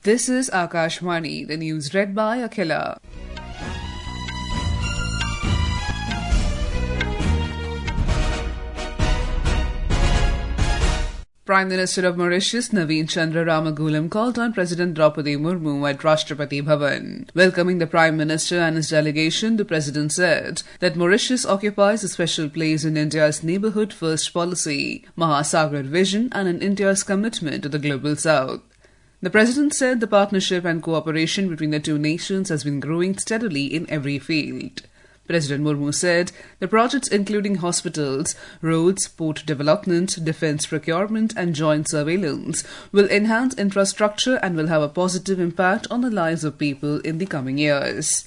This is Akashvani, the news read by Akhila. Prime Minister of Mauritius Naveen Chandra Ramagulam called on President Draupadi Murmu at Rashtrapati Bhavan. Welcoming the Prime Minister and his delegation, the President said that Mauritius occupies a special place in India's neighbourhood first policy, Mahasagar vision and in India's commitment to the global south. The President said the partnership and cooperation between the two nations has been growing steadily in every field. President Murmu said the projects including hospitals, roads, port development, defence procurement and joint surveillance will enhance infrastructure and will have a positive impact on the lives of people in the coming years.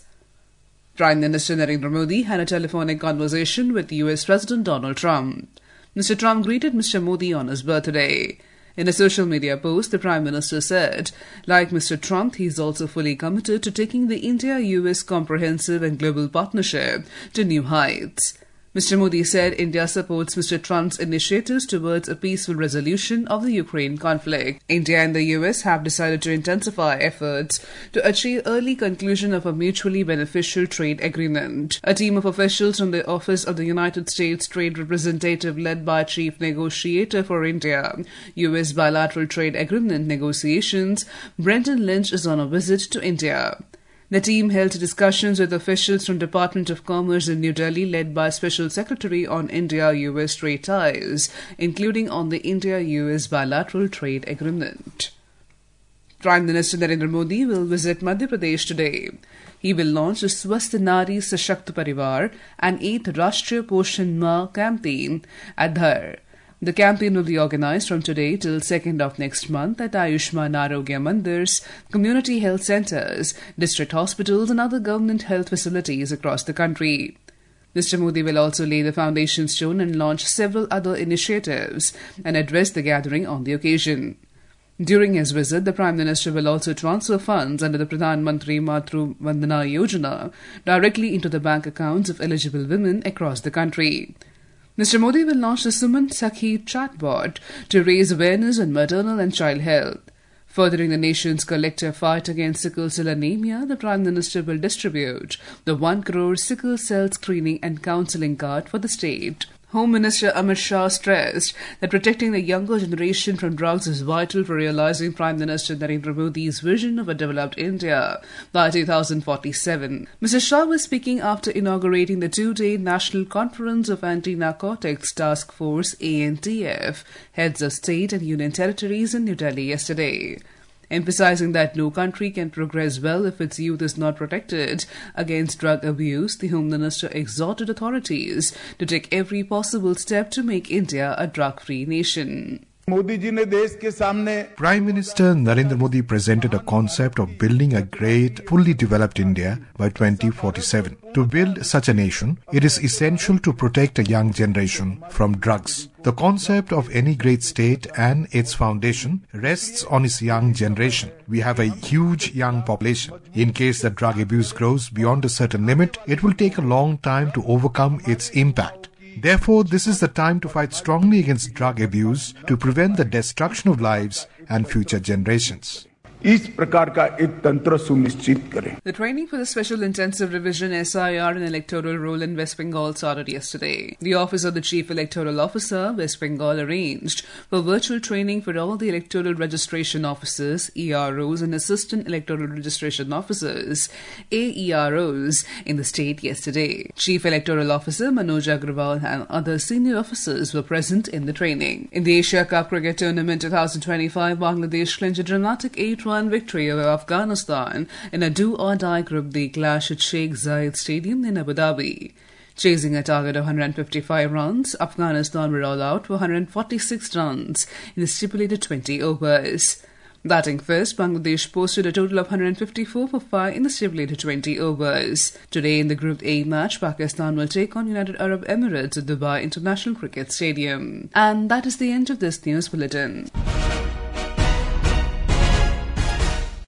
Prime Minister Narendra Modi had a telephonic conversation with US President Donald Trump. Mr. Trump greeted Mr. Modi on his birthday. In a social media post, the Prime Minister said, like Mr. Trump, he is also fully committed to taking the India-US comprehensive and global partnership to new heights. Mr. Modi said India supports Mr. Trump's initiatives towards a peaceful resolution of the Ukraine conflict. India and the US have decided to intensify efforts to achieve early conclusion of a mutually beneficial trade agreement. A team of officials from the Office of the United States Trade Representative led by Chief Negotiator for India, US bilateral trade agreement negotiations, Brendan Lynch is on a visit to India. The team held discussions with officials from Department of Commerce in New Delhi led by Special Secretary on India-US trade ties, including on the India-US bilateral trade agreement. Prime Minister Narendra Modi will visit Madhya Pradesh today. He will launch the Swasth Nari Sashakt Parivar and 8th Rashtriya Poshan Ma campaign at Dhar. The campaign will be organised from today till 2nd of next month at Ayushman Arogya Mandirs, community health centres, district hospitals and other government health facilities across the country. Mr. Modi will also lay the foundation stone and launch several other initiatives and address the gathering on the occasion. During his visit, the Prime Minister will also transfer funds under the Pradhan Mantri Matru Vandana Yojana directly into the bank accounts of eligible women across the country. Mr. Modi will launch the Suman Sakhi chatbot to raise awareness on maternal and child health. Furthering the nation's collective fight against sickle cell anemia, the Prime Minister will distribute the 1 crore sickle cell screening and counselling card for the state. Home Minister Amit Shah stressed that protecting the younger generation from drugs is vital for realising Prime Minister Narendra Modi's vision of a developed India by 2047. Mr. Shah was speaking after inaugurating the 2-day National Conference of Anti-Narcotics Task Force ANTF, heads of state and union territories in New Delhi yesterday. Emphasizing that no country can progress well if its youth is not protected against drug abuse, the Home Minister exhorted authorities to take every possible step to make India a drug-free nation. Prime Minister Narendra Modi presented a concept of building a great, fully developed India by 2047. To build such a nation, it is essential to protect a young generation from drugs. The concept of any great state and its foundation rests on its young generation. We have a huge young population. In case the drug abuse grows beyond a certain limit, it will take a long time to overcome its impact. Therefore, this is the time to fight strongly against drug abuse to prevent the destruction of lives and future generations. The training for the Special Intensive Revision SIR and electoral roll in West Bengal started yesterday. The Office of the Chief Electoral Officer, West Bengal, arranged for virtual training for all the electoral registration officers, EROs, and assistant electoral registration officers, AEROs, in the state yesterday. Chief Electoral Officer Manoj Agrawal and other senior officers were present in the training. In the Asia Cup Cricket Tournament 2025, Bangladesh clinched a dramatic 8-1 victory over Afghanistan in a do-or-die Group D clash at Sheikh Zayed Stadium in Abu Dhabi. Chasing a target of 155 runs, Afghanistan were all out for 146 runs in the stipulated 20 overs. Batting first, Bangladesh posted a total of 154 for 5 in the stipulated 20 overs. Today in the Group A match, Pakistan will take on United Arab Emirates at Dubai International Cricket Stadium. And that is the end of this news bulletin.